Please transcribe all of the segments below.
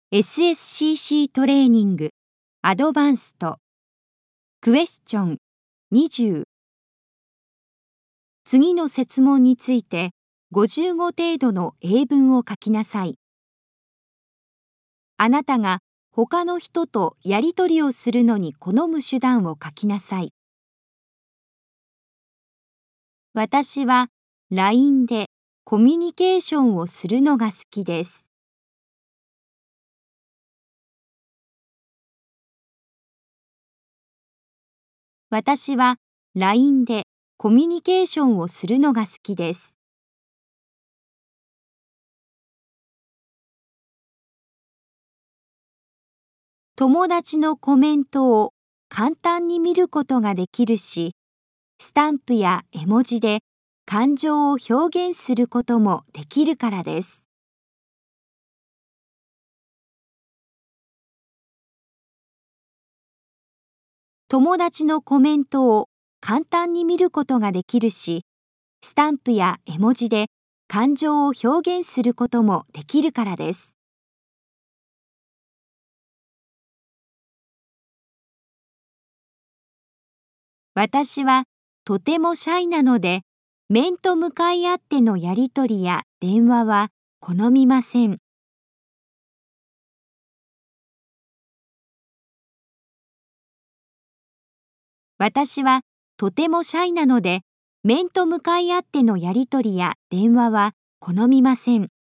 SSCC トレーニングアドバンストクエスチョン20次の設問について50語程度の英文を書きなさい。あなたが他の人とやり取りをするのに好む手段を書きなさい。私は LINE でコミュニケーションをするのが好きです。私は LINE でコミュニケーションをするのが好きです。友達のコメントを簡単に見ることができるし、スタンプや絵文字で感情を表現することもできるからです。友達のコメントを簡単に見ることができるし、スタンプや絵文字で感情を表現することもできるからです。私はとてもシャイなので、面と向かい合ってのやりとりや電話は好みません。私はとてもシャイなので、面と向かい合ってのやりとりや電話は好みません。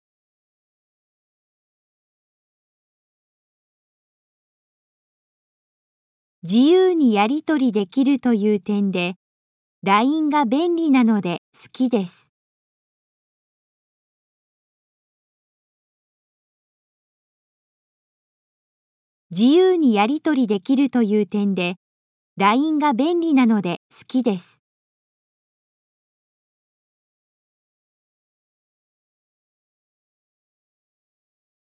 自由にやりとりできるという点で、LINE が便利なので好きです。自由にやりとりできるという点で、LINE が便利なので好きです。